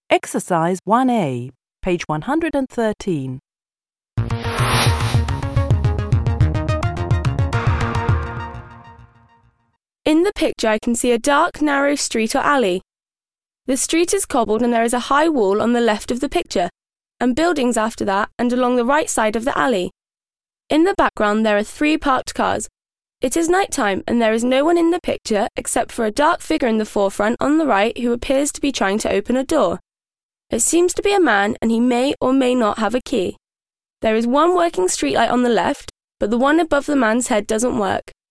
Exercise 1A, page 113. In the picture I can see a dark, narrow street or alley. The street is cobbled and there is a high wall on the left of the picture, and buildings after that and along the right side of the alley. In the background there are 3 parked cars. It is night time and there is no one in the picture except for a dark figure in the forefront on the right who appears to be trying to open a door. It seems to be a man and he may or may not have a key. There is one working streetlight on the left, but the one above the man's head doesn't work.